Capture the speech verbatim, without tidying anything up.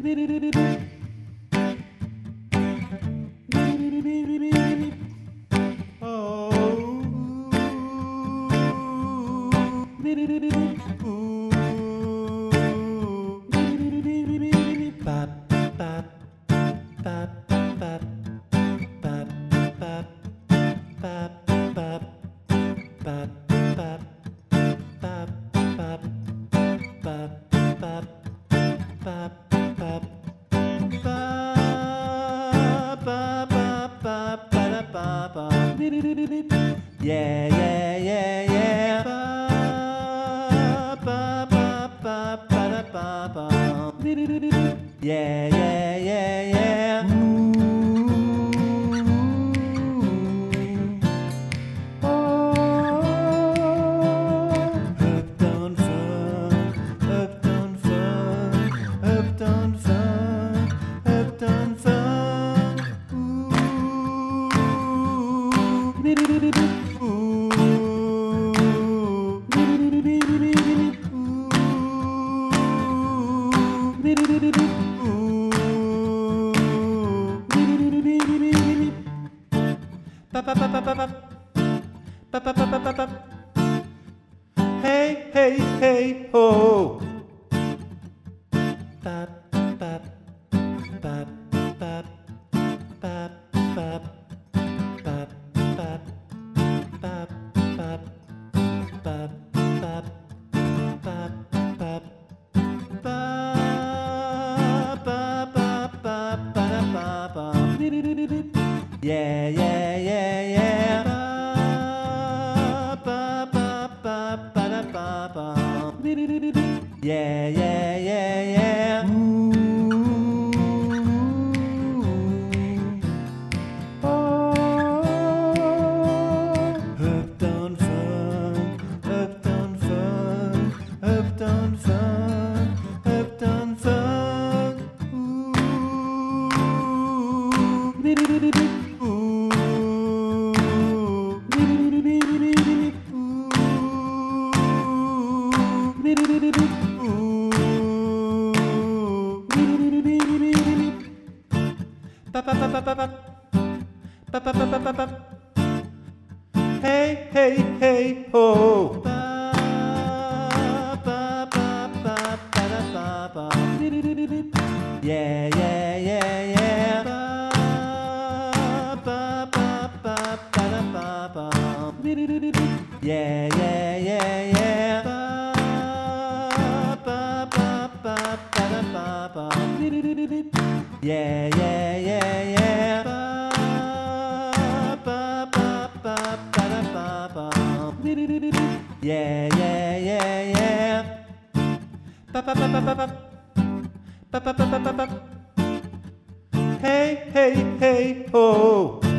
Yeah, yeah, yeah, yeah. Ba, ba, ba, ba, ba, ba, ba. Yeah, yeah, yeah, yeah. Uptown funk, uptown funk, uptown funk, uptown funk. Hey, hey, hey, ho. Bop, bop, bop, bop, bop, bop, bop, bop, bop, bop, bop, bop, bop, bop. Yeah, yeah, yeah, yeah. Yeah, yeah, yeah, yeah. Uptown funk, uptown funk, uptown funk, uptown funk. Hey, hey, hey, ho. Yeah, yeah, yeah, yeah. Yeah, yeah, yeah, yeah. Yeah, yeah, yeah, yeah. Yeah, yeah, yeah, yeah. Hey, hey, hey, ho.